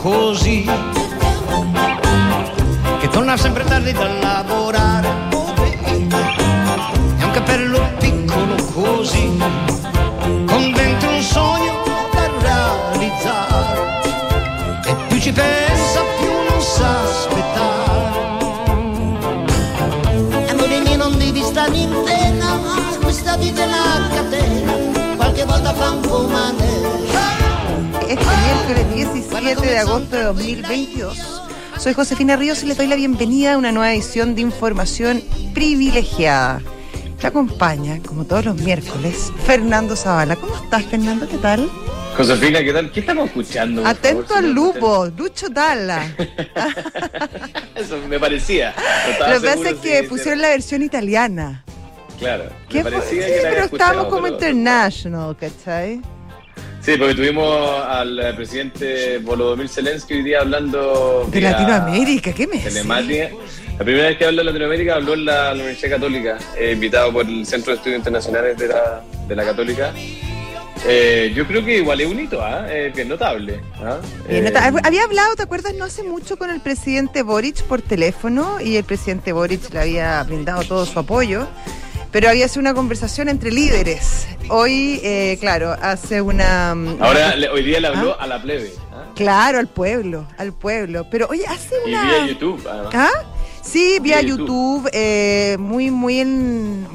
così, che torna sempre tardi da lavorare, e un cappello piccolo così, con dentro un sogno da realizzare, e più ci pensa più non sa aspettare. Amore mio, non devi stare in pena, questa vita è una catena, qualche volta fa un po' male. Este miércoles 17 de agosto de 2022. Soy Josefina Ríos y les doy la bienvenida a una nueva edición de Información Privilegiada. Te acompaña, como todos los miércoles, Fernando Zavala. ¿Cómo estás, Fernando? ¿Qué tal? Josefina, ¿qué tal? ¿Qué estamos escuchando? Atento al lupo, Lucho Dalla. Eso me parecía. Lo que pasa es que pusieron la versión italiana. Claro. ¿Qué me parecía sí, que la pero había estábamos como pero... international, ¿cachai? Sí, porque tuvimos al presidente Volodymyr Zelensky hoy día hablando de Latinoamérica, ¿qué me telemática. La primera vez que habló de Latinoamérica habló en la Universidad Católica, invitado por el Centro de Estudios Internacionales de la Católica. Yo creo que igual es un hito, es notable. Había hablado, ¿te acuerdas? No hace mucho con el presidente Boric por teléfono, y el presidente Boric le había brindado todo su apoyo, pero había sido una conversación entre líderes. Hoy, claro, hace una... Ahora, hoy día le habló a la plebe. Claro, al pueblo. Pero oye, hace una... Y vía YouTube, además. Sí, vía YouTube, muy en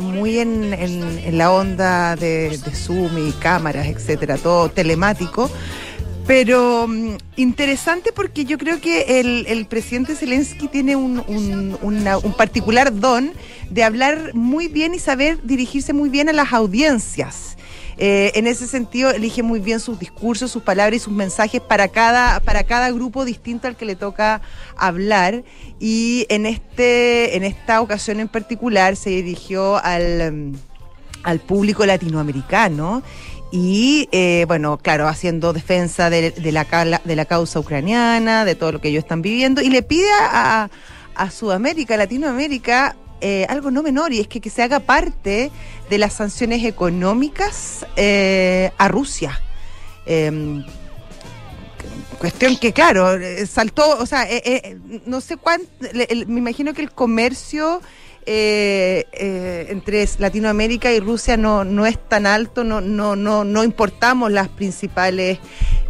la onda de Zoom y cámaras, etcétera, todo telemático. Pero interesante porque yo creo que el presidente Zelensky tiene un particular don de hablar muy bien y saber dirigirse muy bien a las audiencias. En ese sentido, elige muy bien sus discursos, sus palabras y sus mensajes para cada grupo distinto al que le toca hablar. Y en esta ocasión en particular se dirigió al público latinoamericano. Y bueno, claro, haciendo defensa de la causa ucraniana, de todo lo que ellos están viviendo, y le pide a Sudamérica, a Latinoamérica, algo no menor, y es que se haga parte de las sanciones económicas a Rusia. Cuestión que, claro, saltó, o sea, no sé cuánto, me imagino que el comercio entre Latinoamérica y Rusia no es tan alto, no importamos las principales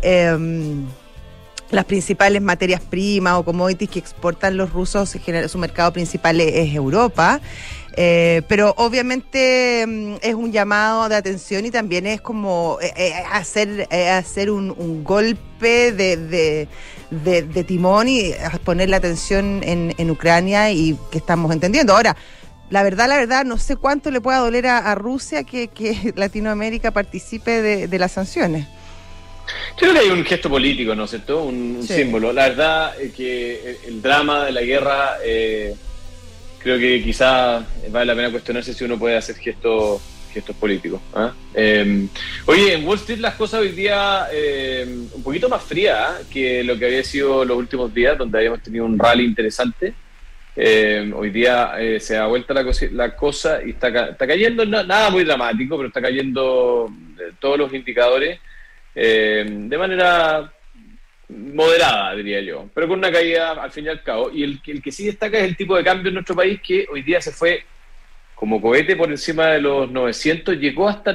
materias primas o commodities que exportan los rusos. En general, su mercado principal es Europa, pero obviamente es un llamado de atención, y también es como hacer un golpe de timón y poner la atención en Ucrania, y que estamos entendiendo. Ahora, la verdad, no sé cuánto le pueda doler a Rusia que Latinoamérica participe de las sanciones. Creo que hay un gesto político, ¿no es cierto? Un símbolo. La verdad es que el drama de la guerra, creo que quizás vale la pena cuestionarse si uno puede hacer gestos políticos. Oye, en Wall Street las cosas hoy día un poquito más frías que lo que había sido los últimos días, donde habíamos tenido un rally interesante. Hoy día se da vuelta la cosa y está cayendo, nada muy dramático, pero está cayendo todos los indicadores de manera moderada, diría yo, pero con una caída al fin y al cabo. Y el que sí destaca es el tipo de cambio en nuestro país, que hoy día se fue como cohete por encima de los 900, llegó hasta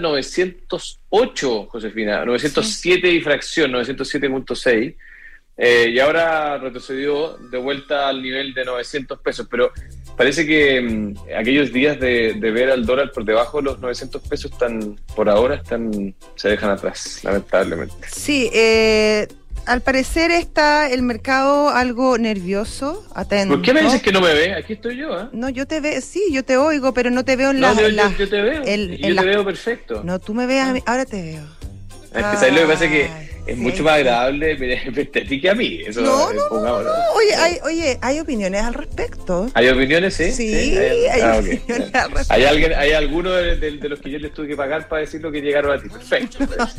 908, Josefina, 907 y fracción, 907.6, y ahora retrocedió de vuelta al nivel de 900 pesos, pero parece que aquellos días de ver al dólar por debajo de los 900 pesos por ahora se dejan atrás, lamentablemente. Sí, al parecer está el mercado algo nervioso, atento. ¿Por qué me dices que no me ve? Aquí estoy yo, ¿eh? No, yo te veo, sí, yo te oigo, pero no te veo en las... Yo te veo, te veo perfecto. No, tú me ves a mí, ahora te veo. Es que ¿sabes lo que pasa? Que es mucho más agradable verte a ti que a mí. Eso no. Oye, hay opiniones al respecto. ¿Hay opiniones, sí? Sí, hay opiniones al respecto. ¿Hay alguno de los que yo les tuve que pagar para decir lo que llegaron a ti? Perfecto.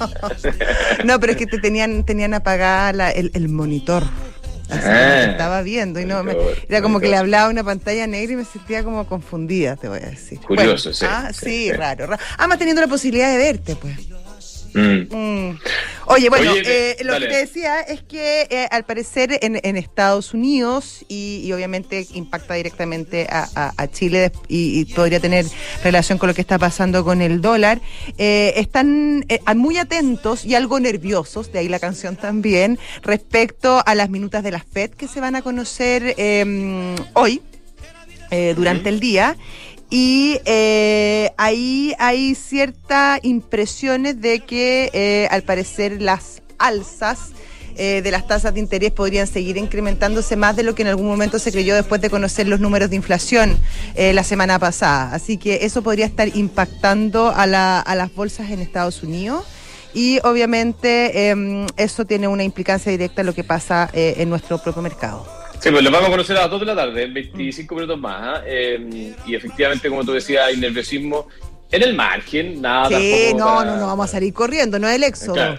No, pero es que te tenían apagada el monitor. Así que estaba viendo y era como que le hablaba a una pantalla negra y me sentía como confundida, te voy a decir. Curioso, bueno, sí. Raro. Más teniendo la posibilidad de verte, pues. Oye, bueno, Oye, lo que te decía es que al parecer en Estados Unidos y obviamente impacta directamente a Chile y podría tener relación con lo que está pasando con el dólar, están muy atentos y algo nerviosos, de ahí la canción también, respecto a las minutas de la FED que se van a conocer hoy, durante el día. Y ahí hay ciertas impresiones de que al parecer las alzas de las tasas de interés podrían seguir incrementándose más de lo que en algún momento se creyó después de conocer los números de inflación la semana pasada. Así que eso podría estar impactando a las bolsas en Estados Unidos. Y obviamente eso tiene una implicancia directa en lo que pasa en nuestro propio mercado. Sí, pues lo vamos a conocer a las 2 de la tarde, en 25 minutos más. Y efectivamente, como tú decías, hay nerviosismo en el margen, nada. Sí, no, vamos a salir corriendo, no es el éxodo. Claro.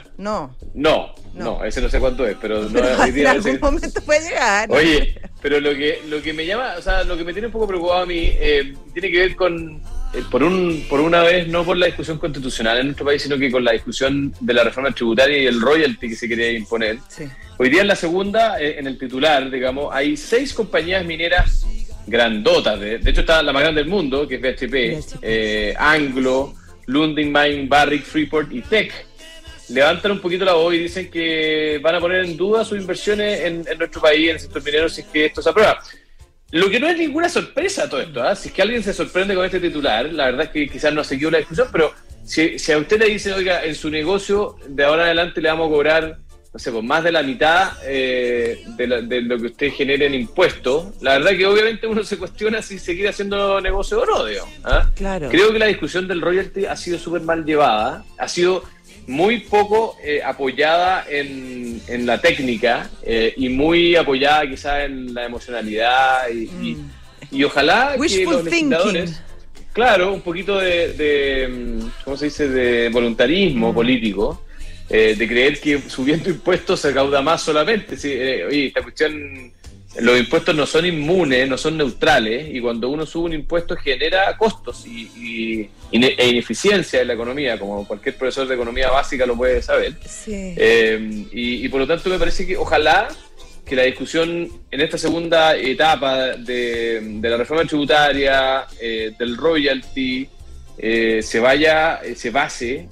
No, ese no sé cuánto es, pero no, hoy día en algún momento puede llegar. Oye, pero lo que me llama, o sea, lo que me tiene un poco preocupado a mí, tiene que ver con, por una vez, no por la discusión constitucional en nuestro país, sino que con la discusión de la reforma tributaria y el royalty que se quería imponer. Sí. Hoy día en la segunda, en el titular, digamos, hay 6 compañías mineras grandotas. De hecho está la más grande del mundo, que es BHP, Anglo, Lundin Mining, Barrick, Freeport y Teck. Levantan un poquito la voz y dicen que van a poner en duda sus inversiones en nuestro país, en el sector minero, si es que esto se aprueba. Lo que no es ninguna sorpresa todo esto, si es que alguien se sorprende con este titular, la verdad es que quizás no ha seguido la discusión, pero si a usted le dicen, oiga, en su negocio de ahora en adelante le vamos a cobrar, no sé, pues más de la mitad de lo que usted genere en impuestos, la verdad que obviamente uno se cuestiona si seguir haciendo negocio o no, digamos. Claro. Creo que la discusión del royalty ha sido súper mal llevada, ha sido muy poco apoyada en la técnica y muy apoyada quizás en la emocionalidad y ojalá que los legisladores, claro, un poquito de ¿cómo se dice?, de voluntarismo político, de creer que subiendo impuestos se recauda más solamente. Sí, oye, esta cuestión, los impuestos no son inmunes, no son neutrales, y cuando uno sube un impuesto genera costos e ineficiencia en la economía, como cualquier profesor de economía básica lo puede saber. Sí. Y por lo tanto me parece que ojalá que la discusión en esta segunda etapa de la reforma tributaria, del royalty, se base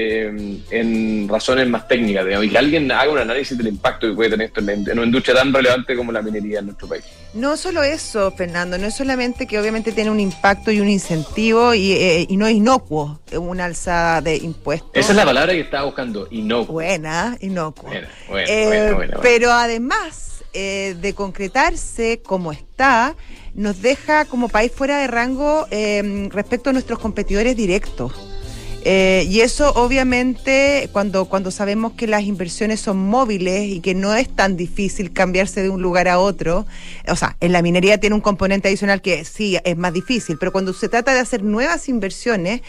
en razones más técnicas, digamos, y que alguien haga un análisis del impacto que puede tener esto en una industria tan relevante como la minería en nuestro país. No solo eso, Fernando, no es solamente que obviamente tiene un impacto y un incentivo y no es inocuo una alzada de impuestos. Esa es la palabra que estaba buscando, inocuo. Buena, inocuo. Buena. Pero además de concretarse como está, nos deja como país fuera de rango respecto a nuestros competidores directos. Y eso obviamente cuando sabemos que las inversiones son móviles y que no es tan difícil cambiarse de un lugar a otro, o sea, en la minería tiene un componente adicional que sí es más difícil, pero cuando se trata de hacer nuevas inversiones,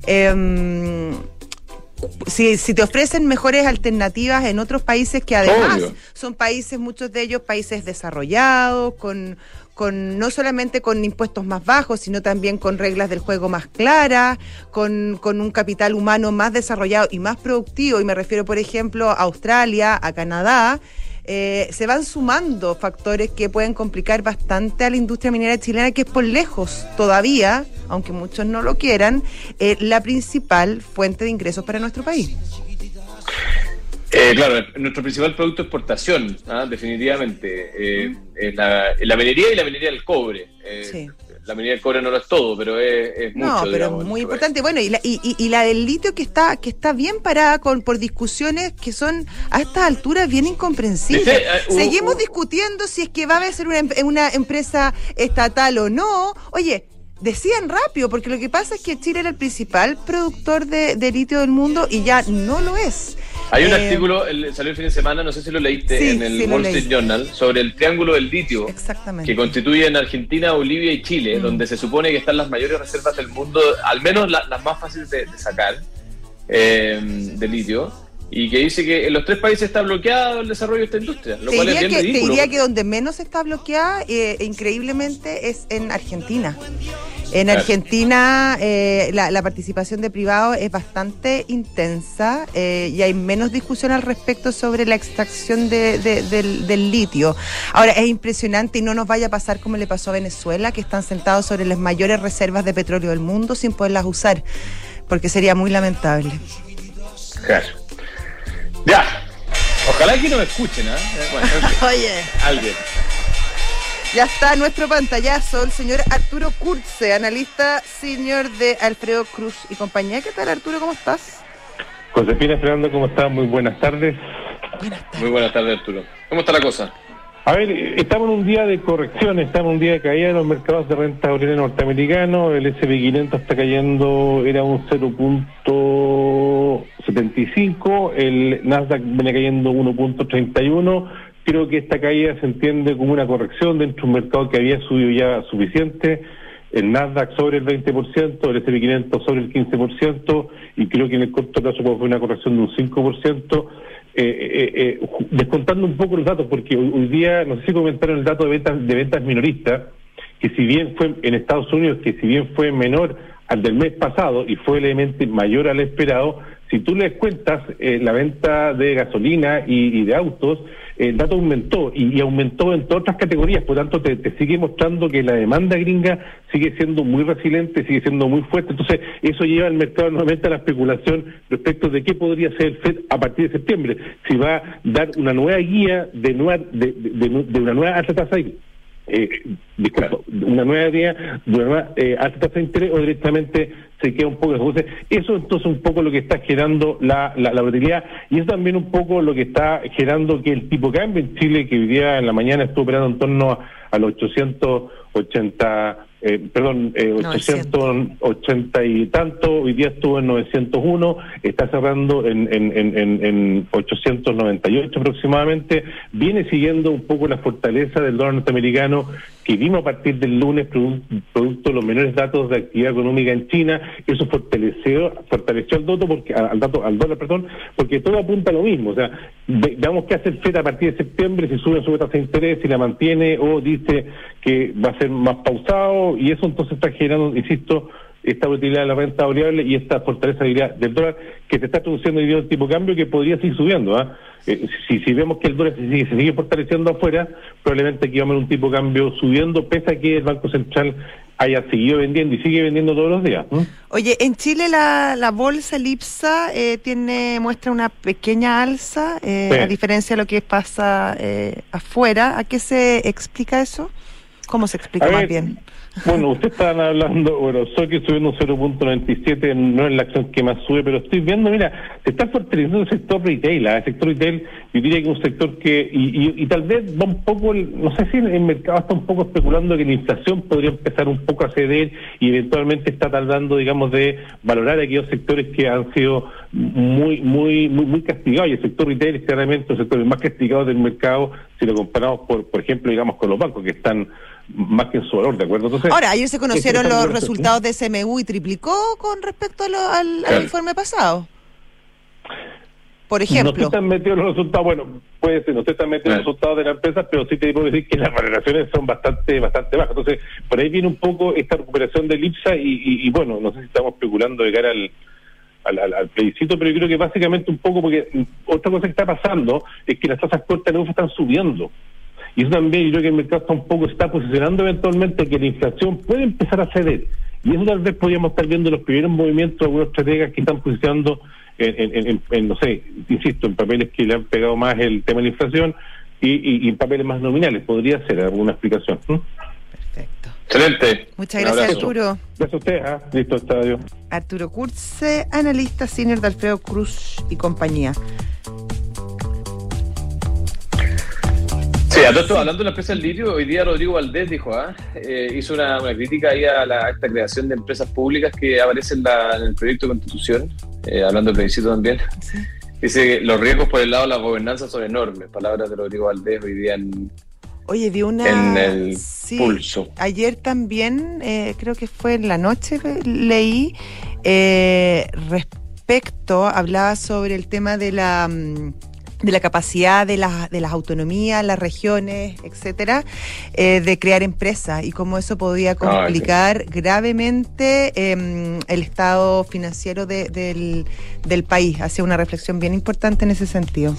si te ofrecen mejores alternativas en otros países que además son países, muchos de ellos países desarrollados, con no solamente con impuestos más bajos, sino también con reglas del juego más claras, con un capital humano más desarrollado y más productivo, y me refiero, por ejemplo, a Australia, a Canadá, se van sumando factores que pueden complicar bastante a la industria minera chilena, que es por lejos todavía, aunque muchos no lo quieran, la principal fuente de ingresos para nuestro país. Claro, nuestro principal producto es exportación, definitivamente. La minería y la minería del cobre. Sí. La minería del cobre no lo es todo, pero es mucho. No, pero digamos, muy importante. Bueno, y la del litio que está bien parada por discusiones que son a estas alturas bien incomprensibles. Seguimos discutiendo si es que va a ser una empresa estatal o no. Oye, decían rápido, porque lo que pasa es que Chile era el principal productor de litio del mundo y ya no lo es. Hay un artículo, salió el fin de semana, no sé si lo leíste, en el Wall Street Journal, sobre el triángulo del litio, que constituye en Argentina, Bolivia y Chile, donde se supone que están las mayores reservas del mundo, al menos las más fáciles de sacar, de litio. y que dice que en los 3 países está bloqueado el desarrollo de esta industria, lo cual es bien ridículo. Te diría que donde menos está bloqueada, increíblemente, es en Argentina. En Argentina la participación de privados es bastante intensa y hay menos discusión al respecto sobre la extracción del litio. Ahora, es impresionante y no nos vaya a pasar como le pasó a Venezuela, que están sentados sobre las mayores reservas de petróleo del mundo sin poderlas usar, porque sería muy lamentable. Claro. Ya. Ojalá que nos escuchen, ¿eh? Bueno, Oye. Alguien. Ya está nuestro pantallazo, el señor Arturo Kurze, analista senior de Alfredo Cruz y compañía. ¿Qué tal, Arturo? ¿Cómo estás? Josefina, Fernando, ¿cómo estás? Muy buenas tardes. Buenas tardes. Muy buenas tardes, Arturo. ¿Cómo está la cosa? A ver, estamos en un día de corrección, estamos en un día de caída de los mercados de renta variable norteamericanos. El S&P 500 está cayendo, era un 0.75, el Nasdaq viene cayendo 1.31. Creo que esta caída se entiende como una corrección dentro de un mercado que había subido ya suficiente. El Nasdaq sobre el 20%, el S&P 500 sobre el 15%, y creo que en el corto plazo puede haber una corrección de un 5%. Descontando un poco los datos, porque hoy día, no sé si comentaron el dato de ventas minoristas, que si bien fue en Estados Unidos, que si bien fue menor al del mes pasado y fue levemente mayor al esperado, si tú le descuentas la venta de gasolina y de autos, el dato aumentó y aumentó en todas otras categorías. Por tanto, te sigue mostrando que la demanda gringa sigue siendo muy resiliente, sigue siendo muy fuerte. Entonces, eso lleva al mercado nuevamente a la especulación respecto de qué podría ser el FED a partir de septiembre. Si va a dar una nueva guía de una nueva alta tasa una nueva guía de una nueva alta tasa de interés, o directamente se queda un poco. Entonces, eso entonces un poco lo que está generando la volatilidad, y es también un poco lo que está generando que el tipo de cambio en Chile, que hoy día en la mañana estuvo operando en torno a los 880 y tanto, hoy día estuvo en 901, está cerrando en 898 aproximadamente. Viene siguiendo un poco la fortaleza del dólar norteamericano que vimos a partir del lunes, producto de los menores datos de actividad económica en China. Eso fortaleció al dólar, porque todo apunta a lo mismo. O sea, veamos qué hace el FED a partir de septiembre, si sube su tasa de interés, si la mantiene o dice que va a ser más pausado, y eso entonces está generando, insisto, esta volatilidad de la renta variable y esta fortaleza del dólar que se está produciendo debido al tipo de cambio, que podría seguir subiendo. Si vemos que el dólar se sigue fortaleciendo afuera, probablemente aquí vamos a ver un tipo de cambio subiendo, pese a que el Banco Central haya seguido vendiendo y sigue vendiendo todos los días. Oye, en Chile la bolsa, el IPSA, muestra una pequeña alza, sí, a diferencia de lo que pasa afuera. ¿A qué se explica eso? ¿Cómo se explica más bien? Bueno, ustedes estaban hablando, Soki subiendo un 0.97, no es la acción que más sube, pero estoy viendo, mira, se está fortaleciendo el sector retail. El sector retail, yo diría que es un sector que, y tal vez va un poco, no sé si el mercado está un poco especulando que la inflación podría empezar un poco a ceder y eventualmente está tardando, digamos, de valorar aquellos sectores que han sido muy castigados, y el sector retail es claramente un sector más castigado del mercado si lo comparamos, por ejemplo, digamos, con los bancos, que están más que en su valor, ¿de acuerdo? Entonces, ahora, ayer se conocieron los resultados de SMU y triplicó con respecto al informe pasado. Por ejemplo. No estoy tan metido en los resultados, bueno, puede ser, no estoy tan metido en los resultados de la empresa, pero sí te puedo decir que las valoraciones son bastante bajas. Entonces, por ahí viene un poco esta recuperación del IPSA y bueno, no sé si estamos especulando de cara al plebiscito, pero yo creo que básicamente un poco, porque otra cosa que está pasando es que las tasas cortas de están subiendo. Y eso también, yo creo que el mercado está posicionando eventualmente que la inflación puede empezar a ceder. Y eso tal vez podríamos estar viendo los primeros movimientos de algunos estrategas que están posicionando en no sé, insisto, en papeles que le han pegado más el tema de la inflación y en papeles más nominales. Podría ser alguna explicación. Perfecto. Excelente. Muchas gracias, Arturo. Gracias a usted. Listo, está, adiós. Arturo Kurze, analista senior de Alfredo Cruz y compañía. Sí, hablando de la empresa del litio, hoy día Rodrigo Valdés dijo, hizo una crítica ahí a esta creación de empresas públicas que aparece en el proyecto de Constitución, hablando de plebiscito también. Sí. Dice que los riesgos por el lado de la gobernanza son enormes. Palabras de Rodrigo Valdés hoy día en el Pulso. Ayer también, creo que fue en la noche, leí respecto hablaba sobre el tema de la capacidad de las autonomías, las regiones, etcétera, de crear empresas y cómo eso podía complicar gravemente el estado financiero del país. Hacía una reflexión bien importante en ese sentido.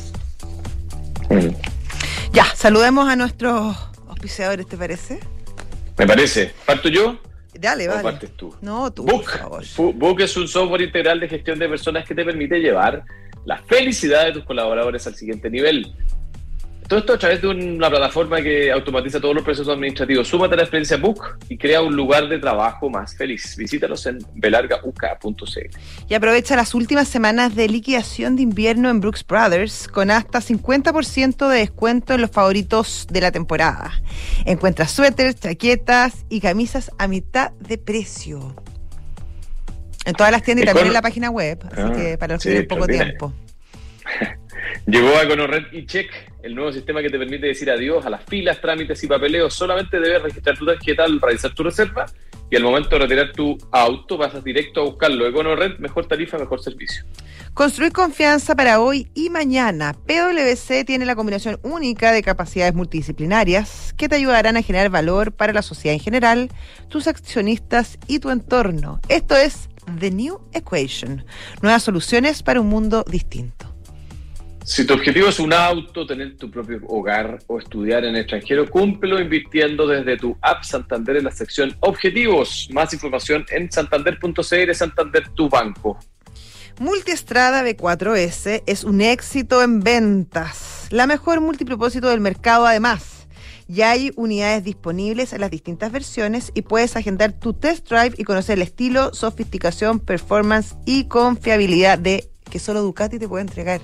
Ya, saludemos a nuestros auspiciadores, ¿te parece? Me parece. ¿Parto yo? Dale, vale. ¿O partes tú? No, tú, Book. por favor. Book es un software integral de gestión de personas que te permite llevar la felicidad de tus colaboradores al siguiente nivel. Todo esto a través de una plataforma que automatiza todos los procesos administrativos. Súmate a la experiencia Book y crea un lugar de trabajo más feliz. Visítalos en belargauk.cl. Y aprovecha las últimas semanas de liquidación de invierno en Brooks Brothers con hasta 50% de descuento en los favoritos de la temporada. Encuentra suéteres, chaquetas y camisas a mitad de precio. En todas las tiendas y también en la página web, así que para los que tienen poco tiempo. Llegó a EconoRed eCheck, el nuevo sistema que te permite decir adiós a las filas, trámites y papeleos. Solamente debes registrar tu tarjeta al realizar tu reserva y al momento de retirar tu auto pasas directo a buscarlo. EconoRed, mejor tarifa, mejor servicio. Construir confianza para hoy y mañana. PwC tiene la combinación única de capacidades multidisciplinarias que te ayudarán a generar valor para la sociedad en general, tus accionistas y tu entorno. Esto es The New Equation. Nuevas soluciones para un mundo distinto. Si tu objetivo es un auto, tener tu propio hogar o estudiar en el extranjero, cúmplelo invirtiendo desde tu app Santander en la sección Objetivos. Más información en santander.cl. Santander, tu banco. Multiestrada B4S es un éxito en ventas. La mejor multipropósito del mercado, además. Ya hay unidades disponibles en las distintas versiones y puedes agendar tu test drive y conocer el estilo, sofisticación, performance y confiabilidad que solo Ducati te puede entregar.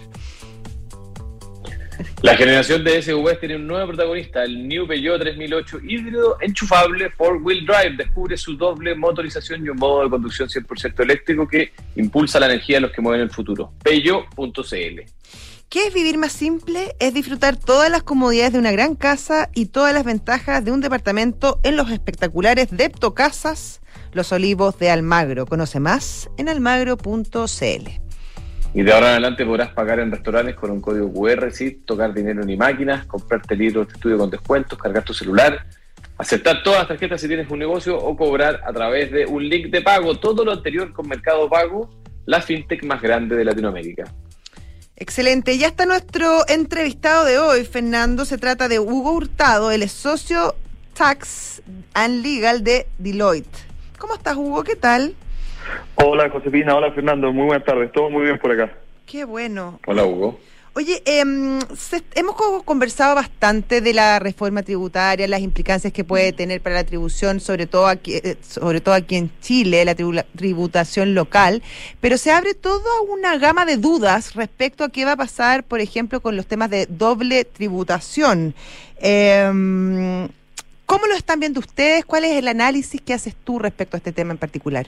La generación de SUVs tiene un nuevo protagonista, el New Peugeot 3008 híbrido enchufable 4-wheel drive. Descubre su doble motorización y un modo de conducción 100% eléctrico que impulsa la energía de los que mueven el futuro. Peugeot.cl. ¿Qué es vivir más simple? Es disfrutar todas las comodidades de una gran casa y todas las ventajas de un departamento en los espectaculares Deptocasas Los Olivos de Almagro. Conoce más en almagro.cl. Y de ahora en adelante podrás pagar en restaurantes con un código QR, ¿sí? Tocar dinero ni máquinas, comprarte libros de estudio con descuentos, cargar tu celular, aceptar todas las tarjetas si tienes un negocio o cobrar a través de un link de pago. Todo lo anterior con Mercado Pago, la fintech más grande de Latinoamérica. Excelente. Ya está nuestro entrevistado de hoy, Fernando. Se trata de Hugo Hurtado, él es socio Tax and Legal de Deloitte. ¿Cómo estás, Hugo? ¿Qué tal? Hola, Josefina. Hola, Fernando. Muy buenas tardes. Todo muy bien por acá. Qué bueno. Hola, Hugo. Oye, hemos conversado bastante de la reforma tributaria, las implicancias que puede tener para la tribución, sobre todo aquí en Chile, la tributación local, pero se abre toda una gama de dudas respecto a qué va a pasar, por ejemplo, con los temas de doble tributación. ¿Cómo lo están viendo ustedes? ¿Cuál es el análisis que haces tú respecto a este tema en particular?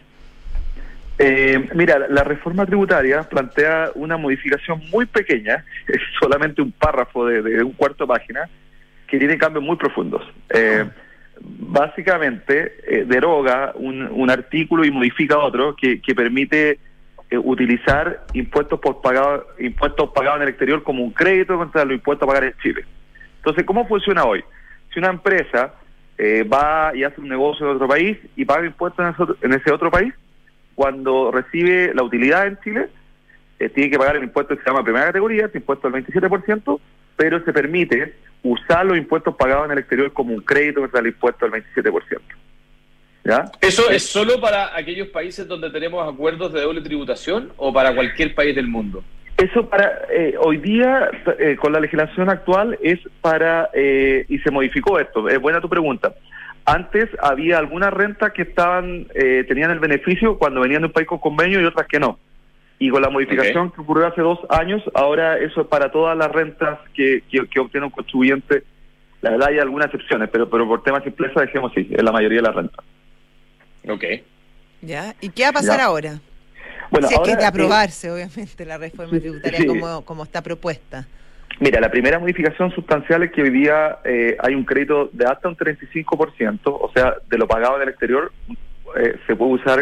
Mira, la reforma tributaria plantea una modificación muy pequeña, es solamente un párrafo de un cuarto de página, que tiene cambios muy profundos. Básicamente, deroga un artículo y modifica otro que permite utilizar impuestos pagados en el exterior como un crédito contra los impuestos a pagar en Chile. Entonces, ¿cómo funciona hoy? Si una empresa va y hace un negocio en otro país y paga impuestos en ese otro país, cuando recibe la utilidad en Chile, tiene que pagar el impuesto que se llama primera categoría, este impuesto del 27%, pero se permite usar los impuestos pagados en el exterior como un crédito contra el impuesto del 27%. ¿Ya? ¿Eso es solo para aquellos países donde tenemos acuerdos de doble tributación o para cualquier país del mundo? Eso para hoy día, con la legislación actual, es para, y se modificó esto, es buena tu pregunta. Antes había algunas rentas que tenían el beneficio cuando venían de un país con convenio y otras que no. Y con la modificación que ocurrió hace 2 años, ahora eso es para todas las rentas que obtiene un contribuyente. La verdad hay algunas excepciones, pero por temas de simpleza dejemos sí, en la mayoría de las rentas. Ok. ¿Ya? ¿Y qué va a pasar ahora? Bueno, si es ahora, que es de aprobarse, obviamente, la reforma tributaria sí. como está propuesta. Mira, la primera modificación sustancial es que hoy día hay un crédito de hasta un 35%, o sea, de lo pagado en el exterior se puede usar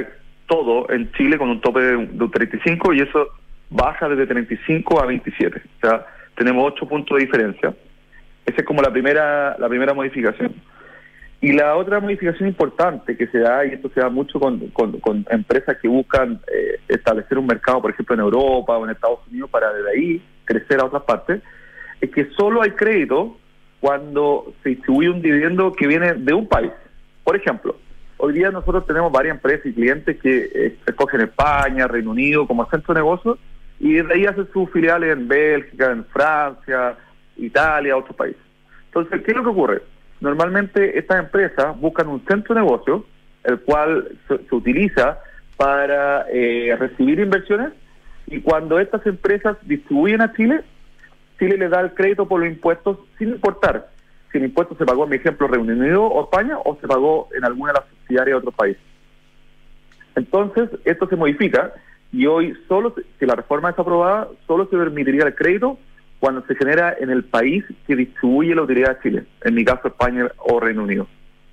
todo en Chile con un tope de un 35 y eso baja desde 35 a 27. O sea, tenemos 8 puntos de diferencia. Esa es como la primera modificación. Y la otra modificación importante que se da, y esto se da mucho con empresas que buscan establecer un mercado, por ejemplo, en Europa o en Estados Unidos, para desde ahí crecer a otras partes, es que solo hay crédito cuando se distribuye un dividendo que viene de un país. Por ejemplo, hoy día nosotros tenemos varias empresas y clientes que escogen España, Reino Unido como centro de negocio, y desde ahí hacen sus filiales en Bélgica, en Francia, Italia, otros países. Entonces, ¿qué es lo que ocurre? Normalmente estas empresas buscan un centro de negocio, el cual se utiliza para recibir inversiones, y cuando estas empresas distribuyen a Chile, Chile le da el crédito por los impuestos sin importar si el impuesto se pagó, en mi ejemplo, Reino Unido o España, o se pagó en alguna de las subsidiarias de otros países. Entonces, esto se modifica, y hoy, si la reforma es aprobada, solo se permitiría el crédito cuando se genera en el país que distribuye la utilidad de Chile, en mi caso España o Reino Unido.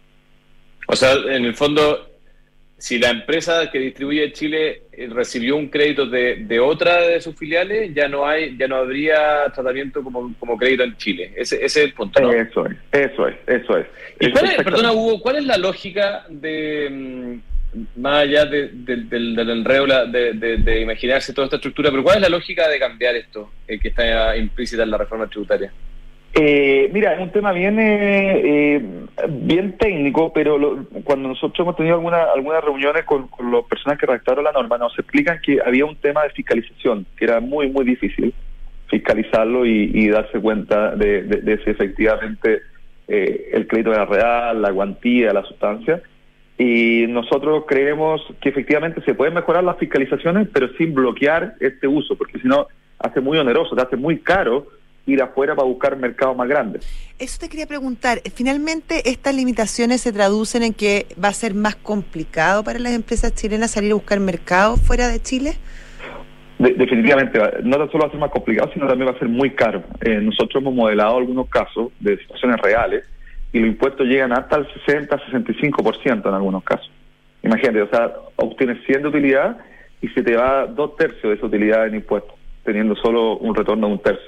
O sea, en el fondo, si la empresa que distribuye Chile recibió un crédito de otra de sus filiales, ya no habría tratamiento como crédito en Chile. Ese es el punto, ¿no? Eso es. ¿Y perdona, Hugo, cuál es la lógica de más allá del enredo de imaginarse toda esta estructura, pero cuál es la lógica de cambiar esto que está implícita en la reforma tributaria? Mira, es un tema bien técnico, pero cuando nosotros hemos tenido algunas reuniones con las personas que redactaron la norma, nos explican que había un tema de fiscalización, que era muy, muy difícil fiscalizarlo y darse cuenta de si efectivamente el crédito era real, la cuantía, la sustancia. Y nosotros creemos que efectivamente se pueden mejorar las fiscalizaciones, pero sin bloquear este uso, porque si no, hace muy oneroso, te hace muy caro ir afuera para buscar mercados más grandes. Eso te quería preguntar. Finalmente, ¿estas limitaciones se traducen en que va a ser más complicado para las empresas chilenas salir a buscar mercados fuera de Chile? Definitivamente, no tan solo va a ser más complicado, sino también va a ser muy caro. Nosotros hemos modelado algunos casos de situaciones reales y los impuestos llegan hasta el 60-65% en algunos casos. Imagínate, o sea, obtienes 100 de utilidad y se te va 2/3 de esa utilidad en impuestos, teniendo solo un retorno de 1/3.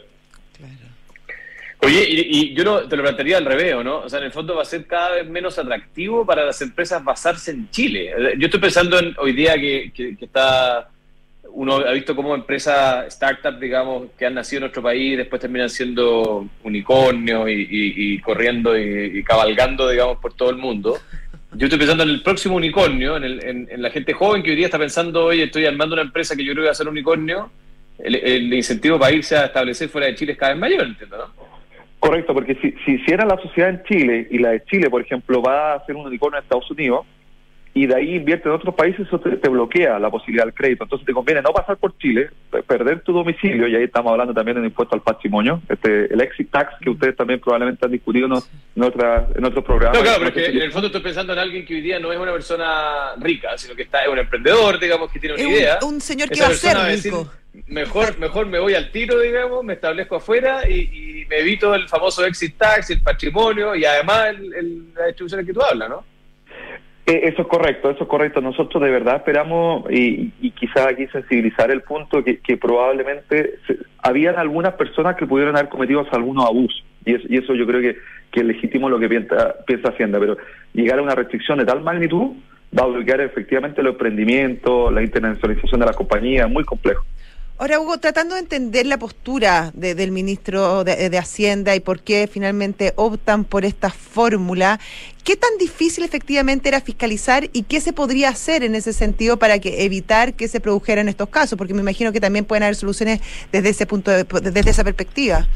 Oye, y yo te lo plantearía al revés, ¿no? O sea, en el fondo va a ser cada vez menos atractivo para las empresas basarse en Chile. Yo estoy pensando en hoy día que está... Uno ha visto cómo empresas, startups, digamos, que han nacido en nuestro país, después terminan siendo unicornios y corriendo y cabalgando, digamos, por todo el mundo. Yo estoy pensando en el próximo unicornio, en la gente joven que hoy día está pensando, oye, estoy armando una empresa que yo creo que va a ser un unicornio. El incentivo para irse a establecer fuera de Chile es cada vez mayor, entiendo, ¿no? Correcto, porque si era la sociedad en Chile y la de Chile, por ejemplo, va a ser un unicornio en Estados Unidos y de ahí invierte en otros países, eso te bloquea la posibilidad del crédito. Entonces te conviene no pasar por Chile, perder tu domicilio, y ahí estamos hablando también del impuesto al patrimonio, el exit tax, que ustedes también probablemente han discutido en otros programas. No, claro, porque en el fondo estoy pensando en alguien que hoy día no es una persona rica, sino que es un emprendedor, digamos, que tiene una idea. Un señor que va a ser rico. Mejor me voy al tiro, digamos, me establezco afuera y me evito el famoso exit tax, el patrimonio y además la distribución de que tú hablas, ¿no? Eso es correcto. Nosotros de verdad esperamos y quizás aquí sensibilizar el punto que probablemente habían algunas personas que pudieron haber cometido algunos abusos y eso yo creo que es legítimo lo que piensa Hacienda, pero llegar a una restricción de tal magnitud va a bloquear efectivamente los emprendimientos, la internacionalización de la compañía, muy complejo. Ahora, Hugo, tratando de entender la postura del ministro de Hacienda y por qué finalmente optan por esta fórmula, ¿qué tan difícil efectivamente era fiscalizar y qué se podría hacer en ese sentido para evitar que se produjeran estos casos? Porque me imagino que también pueden haber soluciones desde ese punto, desde esa perspectiva.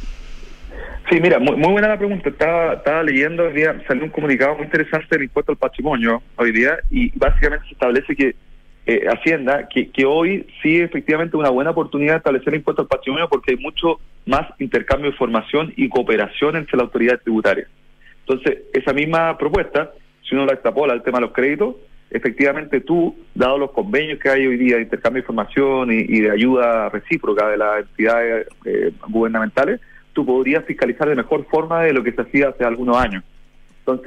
Sí, mira, muy buena la pregunta. Estaba leyendo, hoy día salió un comunicado muy interesante del impuesto al patrimonio hoy día y básicamente se establece que Hacienda, que hoy sí efectivamente una buena oportunidad de establecer impuesto al patrimonio porque hay mucho más intercambio de información y cooperación entre las autoridades tributarias. Entonces, esa misma propuesta, si uno la extrapola al tema de los créditos, efectivamente tú, dado los convenios que hay hoy día de intercambio de información y de ayuda recíproca de las entidades gubernamentales, tú podrías fiscalizar de mejor forma de lo que se hacía hace algunos años. Entonces,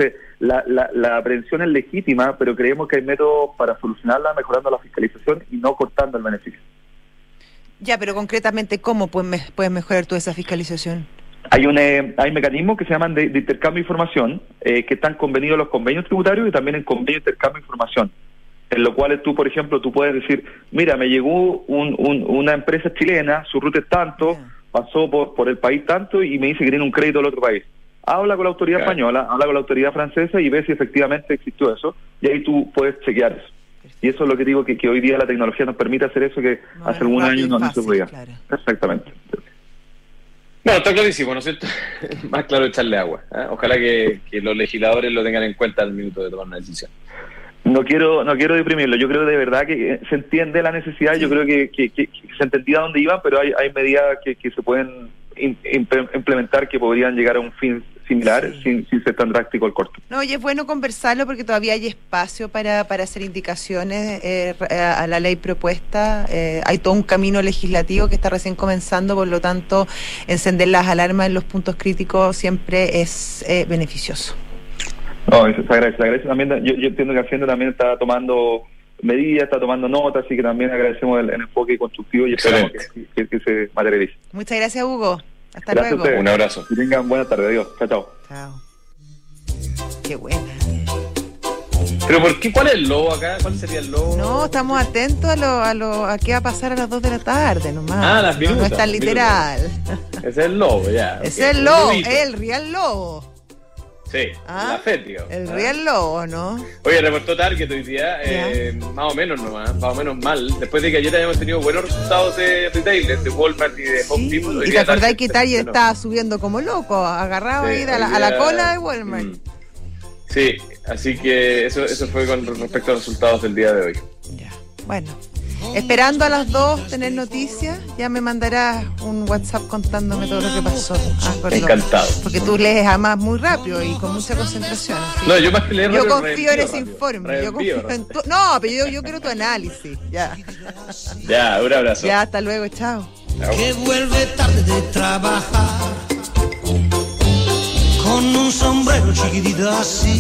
la aprehensión es legítima, pero creemos que hay métodos para solucionarla mejorando la fiscalización y no cortando el beneficio. Ya, pero concretamente, ¿cómo puedes mejorar toda esa fiscalización? Hay mecanismos que se llaman de intercambio de información, que están convenidos en los convenios tributarios y también en convenios de intercambio de información, en lo cual tú, por ejemplo, tú puedes decir, mira, me llegó una empresa chilena, su ruta es tanto, pasó por el país tanto y me dice que tiene un crédito del otro país. Habla con la autoridad española, habla con la autoridad francesa y ve si efectivamente existió eso, y ahí tú puedes chequear eso. Y eso es lo que digo, que hoy día la tecnología nos permite hacer eso que hace algunos años no se podía. Claro. Exactamente. Bueno, está clarísimo, ¿no es cierto? Más claro echarle agua. Ojalá que los legisladores lo tengan en cuenta al minuto de tomar una decisión. No quiero deprimirlo, yo creo de verdad que se entiende la necesidad, yo creo que se entendía dónde iban, pero hay medidas que se pueden implementar que podrían llegar a un fin similar sin ser tan drástico el corto. No, y es bueno conversarlo porque todavía hay espacio para hacer indicaciones a la ley propuesta. Hay todo un camino legislativo que está recién comenzando, por lo tanto, encender las alarmas en los puntos críticos siempre es beneficioso. No, eso se agradece también. Yo entiendo que Hacienda también está tomando medidas, está tomando notas, así que también agradecemos el enfoque constructivo y esperamos que se materialice. Muchas gracias, Hugo. Hasta Gracias luego. Un abrazo. Que tengan buena tarde. Adiós. Chao. Chao. Qué buena. ¿Pero por qué? ¿Cuál es el lobo acá? ¿Cuál sería el lobo? No, estamos atentos a qué va a pasar a las 2 de la tarde nomás. Las minutas. No es tan literal. Ese es el lobo, ya. Ese es el lobo, el real lobo. Sí, la FED, digamos. El real lobo, ¿no? Oye, reportó Target hoy día, más o menos nomás, más o menos mal, después de que ayer habíamos tenido buenos resultados de retailers, de Walmart y de Home Depot. Y te acordás que Target estaba subiendo como loco, agarrado ahí a la cola de Walmart. Sí, así que eso fue con respecto a los resultados del día de hoy. Ya, bueno. Esperando a las 2 tener noticias, ya me mandarás un WhatsApp contándome todo lo que pasó. Encantado. Porque tú lees además muy rápido y con mucha concentración. ¿Sí? No, yo más que leer yo confío en ese informe. Yo confío en tu... No, pero yo quiero tu análisis. Ya. Ya, un abrazo. Ya, hasta luego, chao. Que vuelve tarde de trabajar con un sombrero chiquitito así.